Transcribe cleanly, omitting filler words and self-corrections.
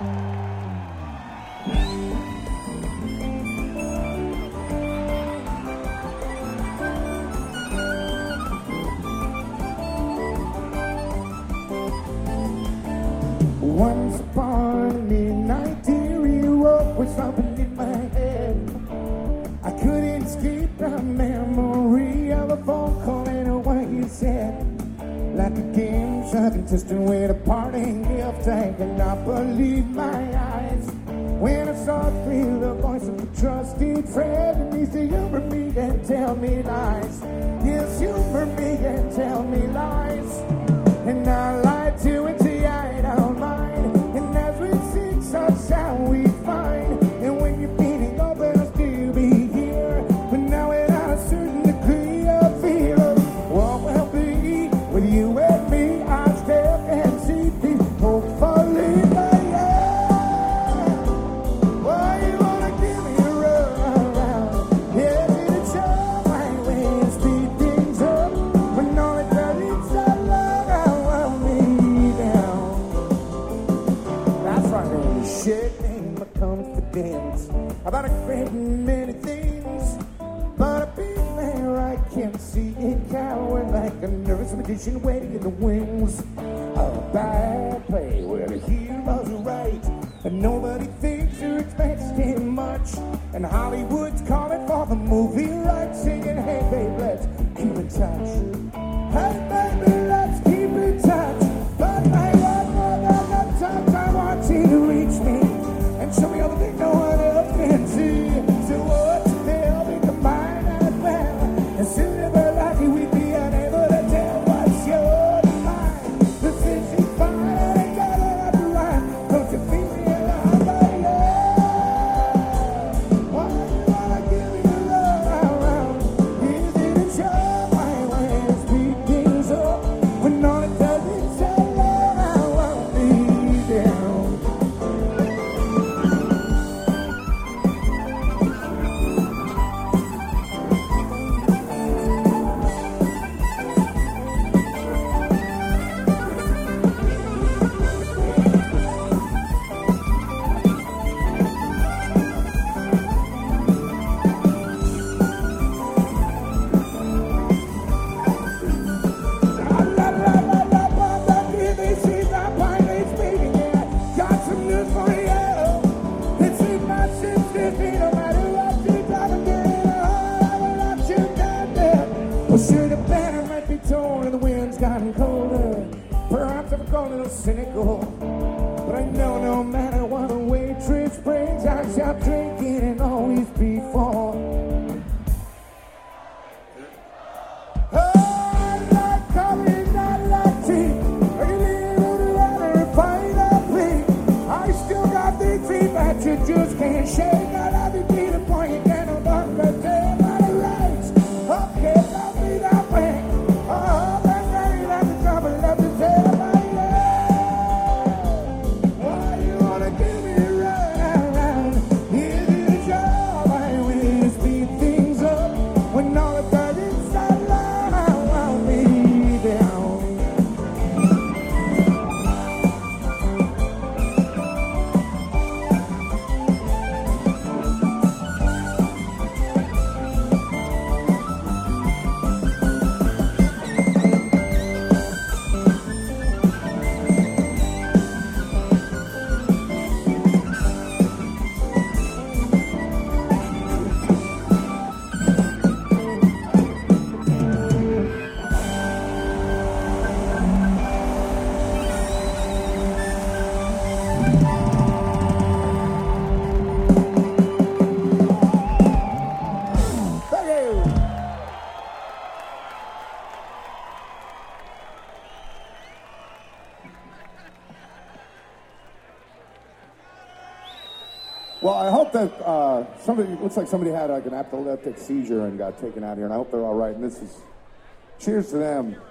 Once upon a midnight, dearie, what was something in my head? I couldn't escape the memory of a phone call and what you said. Like a game shot contestant with a parting gift, I could not believe my eyes when I saw through the voice of a trusted friend, and he said, humor me and tell me lies. Yes, humor me and tell me lies. And I lied to it till I don't mind. And as we seek, such shall we find. And when you're feeling open, I'll still be here. But now without a certain degree of fear of what will be with you and me, I still can see things hopefully. But yeah, why you wanna give me a run around? Yeah, did it show my way and speed things up? When all it does is so long, I want me down. That's right, man. Shit ain't my confidence about a great many things, but a big man I can't see it cowering like a nervous magician waiting in the wings. A bad play where the hero's right, and nobody thinks or expects too much. And Hollywood's calling for the movie rights, singing, hey babe, let's keep in touch. Hey baby, let's keep in touch. But I want more than the touch. I want you to reach me and show me all the things no one else can see. So what you feel, we combine as well. And soon if we're lucky, we'd be unable to tell what's your mind. The things you find, I ain't got it up to rhyme. Don't you feel me alive, but yeah. Why you wanna give me a love around? Is it a show my way to speed things up? When all it does is say, Lord, I want me down. Perhaps I've grown a little cynical, but I know no matter what the waitress brings, I shall drink it and always be full. I like coffee, not like tea. I would rather fight a plea. I still got the dream that you just can't shake. I love you to the point you can't no longer tell my rights. Okay, love me that way. Oh, that's very like the trouble left to tell my why you wanna give me a run around? Is it a job I will speed things up? When all the birds inside line, I want me down. Well, I hope that somebody, looks like somebody had like an epileptic seizure and got taken out here, and I hope they're all right. And this is, cheers to them.